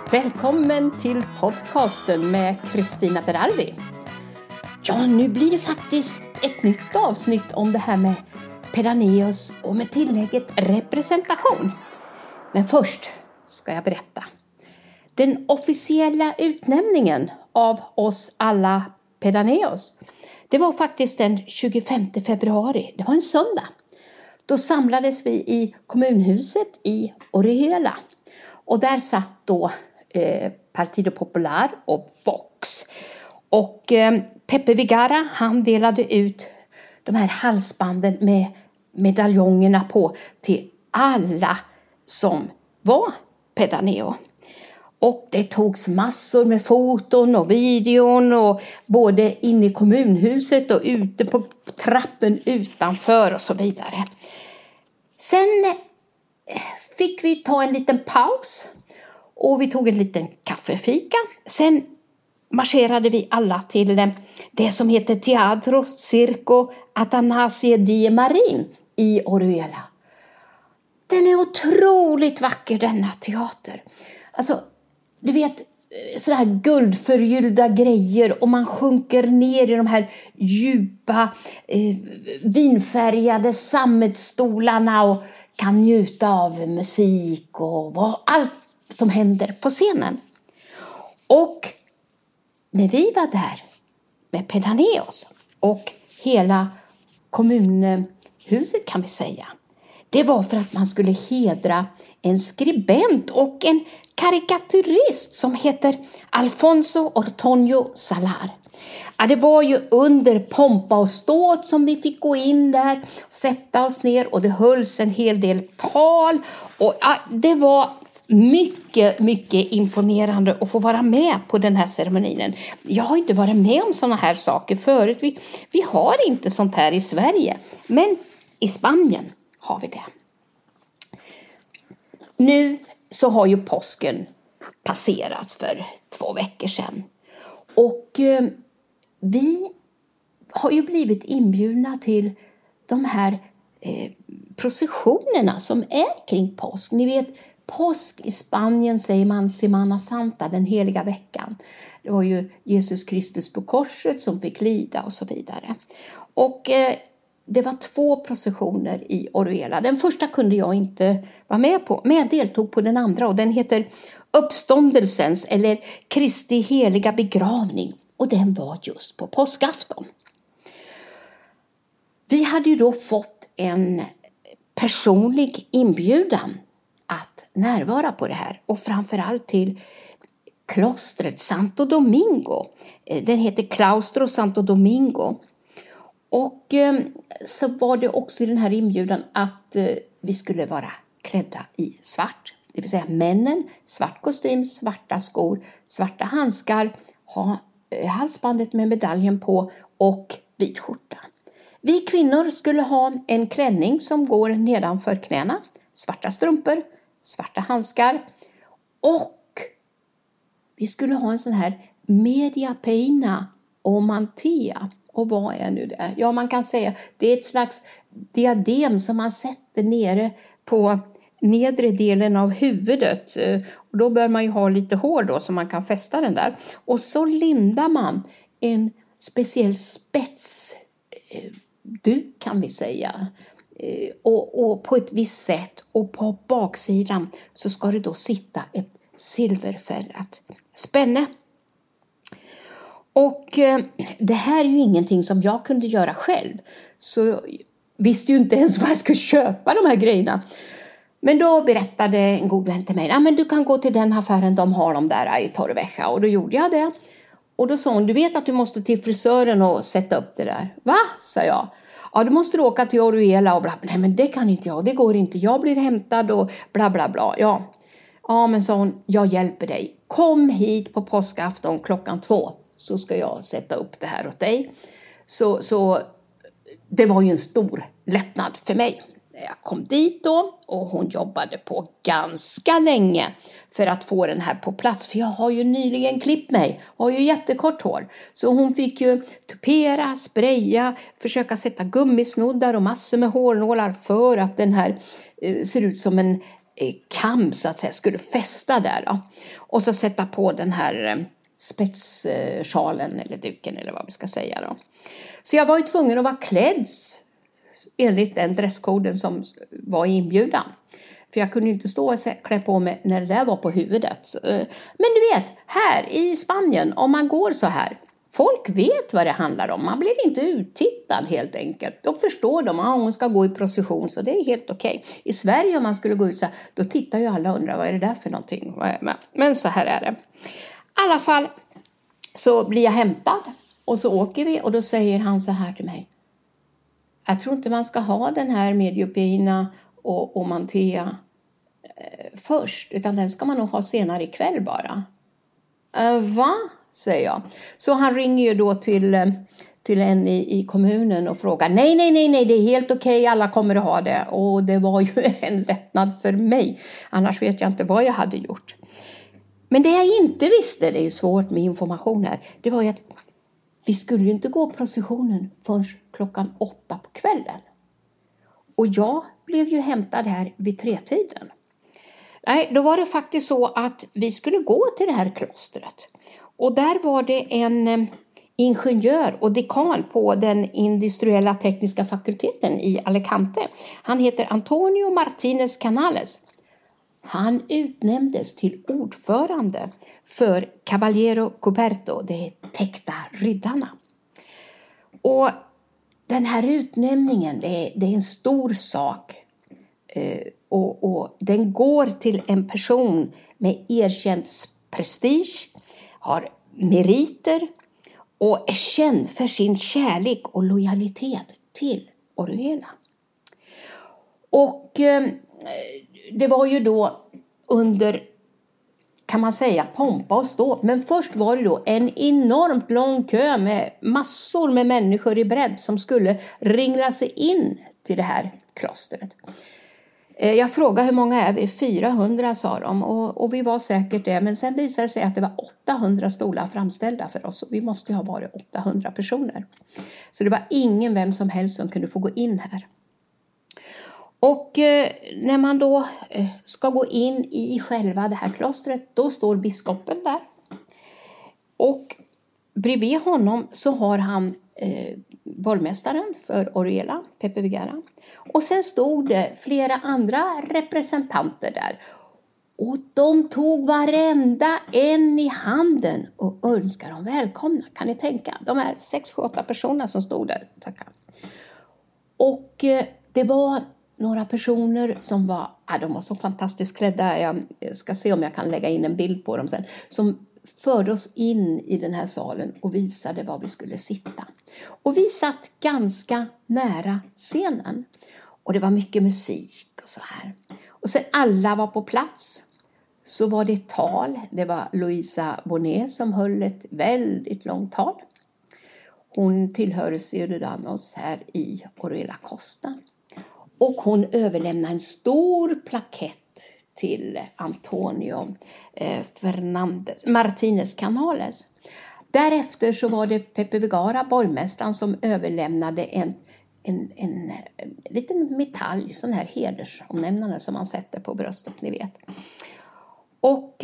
Välkommen till podcasten med Kristina Berardi. Ja, nu blir det faktiskt ett nytt avsnitt om det här med Pedaneus och med tillägget representation. Men först ska jag berätta. Den officiella utnämningen av oss alla Pedaneus, det var faktiskt den 25 februari. Det var en söndag. Då samlades vi i kommunhuset i Orihuela. Och där satt då Partido Popular och Vox. Och Pepe Vigara, han delade ut de här halsbanden med medaljongerna på till alla som var pedaneo. Och det togs massor med foton och videon och både inne i kommunhuset och ute på trappen utanför och så vidare. Sen fick vi ta en liten paus och vi tog en liten kaffefika. Sen marscherade vi alla till det som heter Teatro Circo Atanasie di Marin i Orihuela. Den är otroligt vacker, denna teater. Alltså, du vet, sådär guldförgyllda grejer och man sjunker ner i de här djupa vinfärgade sammetsstolarna och kan njuta av musik och allt som händer på scenen. Och när vi var där med Pedaneus och hela kommunhuset kan vi säga, det var för att man skulle hedra en skribent och en karikatyrist som heter Alfonso Ortoño Salar. Ja, det var ju under pompa och ståt som vi fick gå in där, sätta oss ner och det hölls en hel del tal. Och ja, det var mycket, mycket imponerande att få vara med på den här ceremonin. Jag har inte varit med om sådana här saker förut. Vi har inte sånt här i Sverige. Men i Spanien har vi det. Nu så har ju påsken passerats för 2 veckor sedan. Och vi har ju blivit inbjudna till de här processionerna som är kring påsk. Ni vet, påsk i Spanien säger man Semana Santa, den heliga veckan. Det var ju Jesus Kristus på korset som fick lida och så vidare. Och det var 2 processioner i Orihuela. Den första kunde jag inte vara med på, men jag deltog på den andra och den heter Uppståndelsens eller Kristi heliga begravning. Och den var just på påskafton. Vi hade ju då fått en personlig inbjudan att närvara på det här. Och framförallt till klostret Santo Domingo. Den heter Claustro Santo Domingo. Och så var det också i den här inbjudan att vi skulle vara klädda i svart. Det vill säga männen, svart kostym, svarta skor, svarta handskar, ha halsbandet med medaljen på och vit skjorta. Vi kvinnor skulle ha en klänning som går nedanför knäna, svarta strumpor, svarta handskar och vi skulle ha en sån här media peina och mantia. Och vad är nu det? Ja, man kan säga det är ett slags diadem som man sätter nere på nedre delen av huvudet. Och då bör man ju ha lite hår då så man kan fästa den där. Och så lindar man en speciell spetsduk kan vi säga. Och på ett visst sätt. Och på baksidan så ska det då sitta ett silverfärgat spänne. Och det här är ju ingenting som jag kunde göra själv. Så jag visste ju inte ens vad jag skulle köpa de här grejerna. Men då berättade en god vän till mig. Ja, men du kan gå till den affären, de har dem där i Torrevieja. Och då gjorde jag det. Och då sa hon, du vet att du måste till frisören och sätta upp det där. Va? Sa jag. Ja, du måste åka till Orihuela och bla. Nej, men det kan inte jag. Det går inte. Jag blir hämtad och bla bla bla. Ja, men sa hon, jag hjälper dig. Kom hit på påskafton 2:00. Så ska jag sätta upp det här åt dig. Så det var ju en stor lättnad för mig. Jag kom dit då och hon jobbade på ganska länge för att få den här på plats. För jag har ju nyligen klippt mig. Jag har ju jättekort hår. Så hon fick ju tupera, spraya, försöka sätta gummisnoddar och massor med hårnålar för att den här ser ut som en kam så att säga skulle fästa där då. Och så sätta på den här spetssjalen eller duken eller vad vi ska säga då. Så jag var ju tvungen att vara klädd enligt den dresskoden som var i inbjudan. För jag kunde inte stå och klä på mig när det där var på huvudet. Men du vet, här i Spanien, om man går så här, folk vet vad det handlar om. Man blir inte uttittad helt enkelt. Då förstår de att hon ska gå i procession, så det är helt okej. I Sverige om man skulle gå ut så här, då tittar ju alla och undrar vad är det där för någonting. Men så här är det. I alla fall så blir jag hämtad och så åker vi och då säger han så här till mig. Jag tror inte man ska ha den här Mediopina och Mantea först, utan den ska man nog ha senare ikväll bara. Va? Säger jag. Så han ringer ju då till en i kommunen och frågar nej, det är helt okej, alla kommer att ha det. Och det var ju en lättnad för mig, annars vet jag inte vad jag hade gjort. Men det jag inte visste, det är ju svårt med information här, det var ju att vi skulle ju inte gå processionen förrän 8:00 på kvällen. Och jag blev ju hämtad här vid 3-tiden. Nej, då var det faktiskt så att vi skulle gå till det här klostret. Och där var det en ingenjör och dekan på den industriella tekniska fakulteten i Alicante. Han heter Antonio Martínez Canales. Han utnämndes till ordförande för Caballero Coberto, det täckta riddarna. Och den här utnämningen, det är en stor sak. Och den går till en person med erkänd prestige, har meriter och är känd för sin kärlek och lojalitet till Orihuela. Och det var ju då under, kan man säga, pompa och stå. Men först var det då en enormt lång kö med massor med människor i bredd som skulle ringla sig in till det här klostret. Jag frågade hur många är vi? 400 sa de och vi var säkert det. Men sen visade det sig att det var 800 stolar framställda för oss. Och vi måste ju ha varit 800 personer. Så det var ingen vem som helst som kunde få gå in här. Och när man då ska gå in i själva det här klostret, då står biskopen där. Och bredvid honom så har han borgmästaren för Orihuela, Pepe Vergara. Och sen stod det flera andra representanter där. Och de tog varenda en i handen och önskade dem välkomna. Kan ni tänka? De är 6-8 personer som stod där. Tackar. Och det var några personer som var, de var så fantastiskt klädda. Jag ska se om jag kan lägga in en bild på dem sen. Som förde oss in i den här salen och visade var vi skulle sitta. Och vi satt ganska nära scenen. Och det var mycket musik och så här. Och sen alla var på plats. Så var det ett tal. Det var Luisa Bonet som höll ett väldigt långt tal. Hon tillhör Ciudadanos här i Orihuela Costa. Och hon överlämnade en stor plakett till Antonio Martínez Canales. Därefter så var det Pepe Vergara, borgmästaren, som överlämnade en liten metall, sån här hedersomnämnande som man sätter på bröstet, ni vet. Och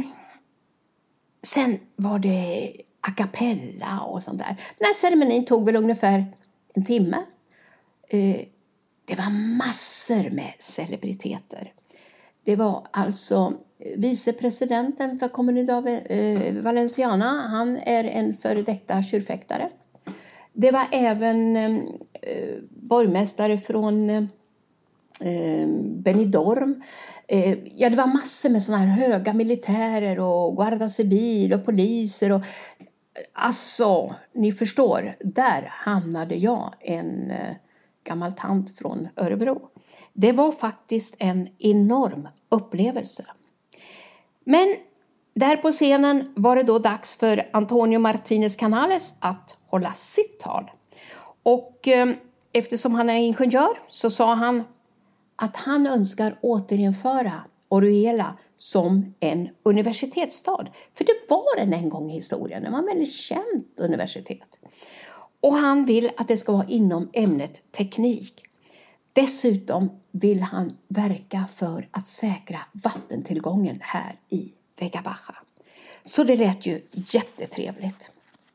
sen var det a cappella och sånt där. Den här ceremonin tog väl ungefär en timme. Det var massor med celebriteter. Det var alltså vicepresidenten för Comunidad Valenciana. Han är en före detta tjurfäktare. Det var även borgmästare från Benidorm. Ja, det var massor med såna här höga militärer och guarda civil och poliser. Och, alltså, ni förstår, där hamnade jag, en gammal tant från Örebro. Det var faktiskt en enorm upplevelse. Men där på scenen var det då dags för Antonio Martínez Canales att hålla sitt tal. Och eftersom han är ingenjör så sa han att han önskar återinföra Orihuela som en universitetsstad. För det var den en gång i historien. Det var en väldigt känt universitet. Och han vill att det ska vara inom ämnet teknik. Dessutom vill han verka för att säkra vattentillgången här i Vega Baja. Så det lät ju jättetrevligt.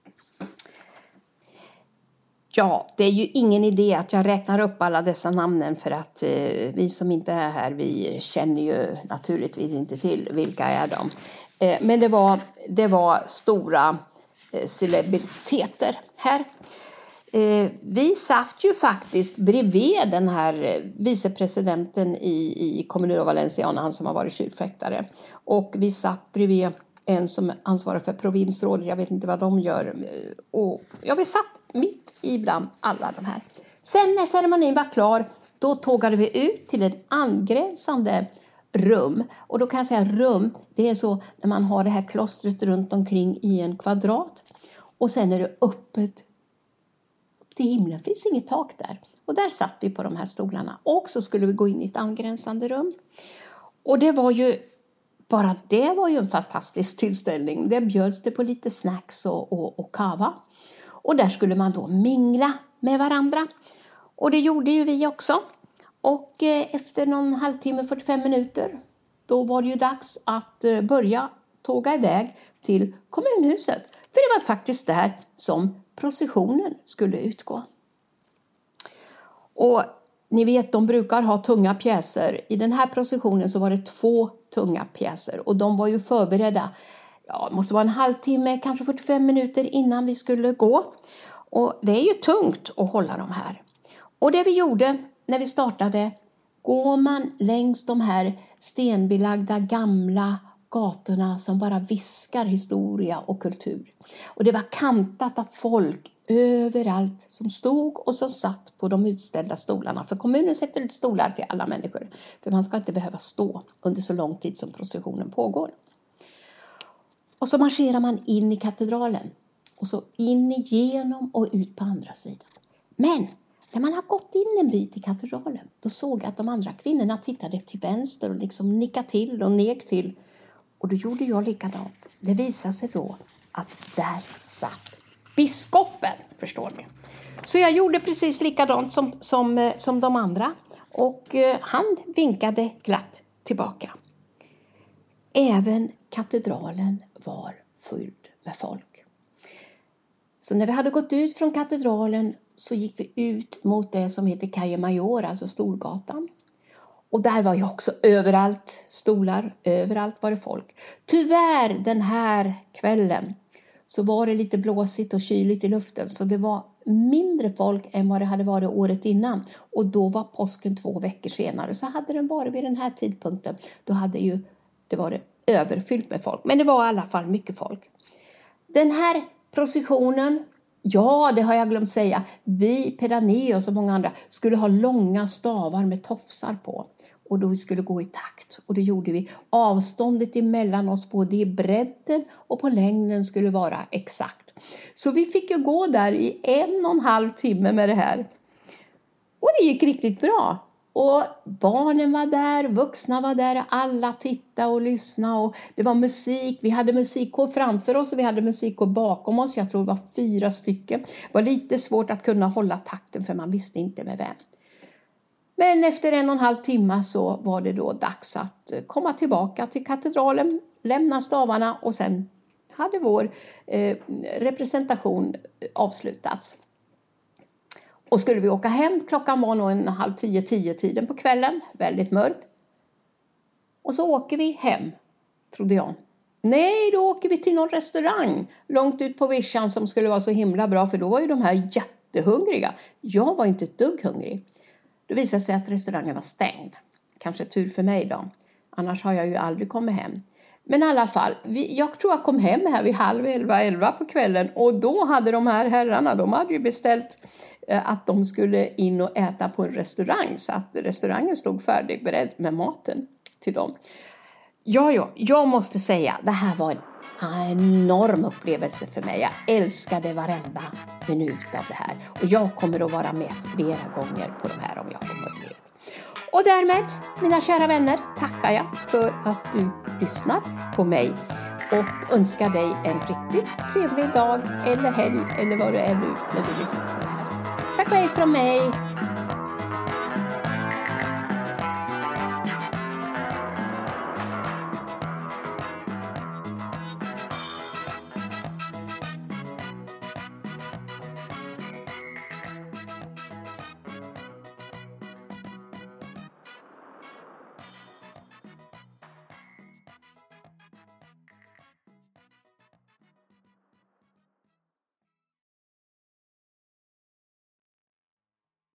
Ja, det är ju ingen idé att jag räknar upp alla dessa namnen för att vi som inte är här, vi känner ju naturligtvis inte till vilka är de. Men det var stora celebriteter här. Vi satt ju faktiskt bredvid den här vicepresidenten i Comunidad Valenciana, han som har varit skidfäktare. Och vi satt bredvid en som ansvarar för provinsrådet, jag vet inte vad de gör. Och vi satt mitt ibland alla de här. Sen när ceremonin var klar, då tågade vi ut till ett angränsande rum. Och då kan jag säga rum, det är så när man har det här klostret runt omkring i en kvadrat. Och sen är det öppet till himlen, det finns inget tak där. Och där satt vi på de här stolarna. Och så skulle vi gå in i ett angränsande rum. Och det var ju en fantastisk tillställning. Det bjöds det på lite snacks och kava. Och där skulle man då mingla med varandra. Och det gjorde ju vi också. Och efter någon halvtimme, 45 minuter, då var det ju dags att börja tåga iväg till kommunhuset. För det var faktiskt där som processionen skulle utgå. Och ni vet, de brukar ha tunga pjäser. I den här processionen så var det 2 tunga pjäser. Och de var ju förberedda. Ja, det måste vara en halvtimme, kanske 45 minuter innan vi skulle gå. Och det är ju tungt att hålla de här. Och det vi gjorde när vi startade, går man längs de här stenbelagda gamla gatorna som bara viskar historia och kultur. Och det var kantat av folk överallt som stod och som satt på de utställda stolarna. För kommunen sätter ut stolar till alla människor. För man ska inte behöva stå under så lång tid som processionen pågår. Och så marscherar man in i katedralen. Och så in igenom och ut på andra sidan. Men när man har gått in en bit i katedralen, då såg jag att de andra kvinnorna tittade till vänster och liksom nickade till och nek till. Och då gjorde jag likadant. Det visade sig då att där satt biskopen, förstår ni. Så jag gjorde precis likadant som de andra. Och han vinkade glatt tillbaka. Även katedralen var fylld med folk. Så när vi hade gått ut från katedralen så gick vi ut mot det som heter Calle Mayor, alltså Storgatan. Och där var ju också överallt stolar, överallt var det folk. Tyvärr den här kvällen så var det lite blåsigt och kyligt i luften. Så det var mindre folk än vad det hade varit året innan. Och då var påsken 2 veckor senare. Så hade den varit vid den här tidpunkten, då hade ju det varit överfyllt med folk. Men det var i alla fall mycket folk. Den här processionen, ja, det har jag glömt säga. Vi, Pedaneos och många andra, skulle ha långa stavar med tofsar på. Och då vi skulle gå i takt. Och det gjorde vi. Avståndet emellan oss både i bredden och på längden skulle vara exakt. Så vi fick ju gå där i 1,5 timme med det här. Och det gick riktigt bra. Och barnen var där, vuxna var där, alla tittade och lyssnade. Och det var musik, vi hade musikkår framför oss och vi hade musikkår bakom oss. Jag tror det var 4 stycken. Det var lite svårt att kunna hålla takten för man visste inte med vem. Men efter 1,5 timme så var det då dags att komma tillbaka till katedralen, lämna stavarna och sen hade vår representation avslutats. Och skulle vi åka hem, klockan var nog 9:30 tiden på kvällen, väldigt mörkt. Och så åker vi hem, trodde jag. Nej, då åker vi till någon restaurang långt ut på vischan som skulle vara så himla bra, för då var ju de här jättehungriga. Jag var inte ett dugg hungrig. Det visade sig att restaurangen var stängd. Kanske tur för mig då. Annars har jag ju aldrig kommit hem. Men i alla fall, jag tror jag kom hem här vid 10:30 på kvällen. Och då hade de här herrarna, de hade ju beställt att de skulle in och äta på en restaurang. Så att restaurangen stod färdig beredd med maten till dem. Ja, jag måste säga, det här var en enorm upplevelse för mig. Jag älskade varenda minut av det här. Och jag kommer att vara med flera gånger på de här om jag får möjlighet. Och därmed, mina kära vänner, tackar jag för att du lyssnar på mig. Och önskar dig en riktigt trevlig dag eller helg eller vad det är nu när du lyssnar på det här. Tack och hej från mig.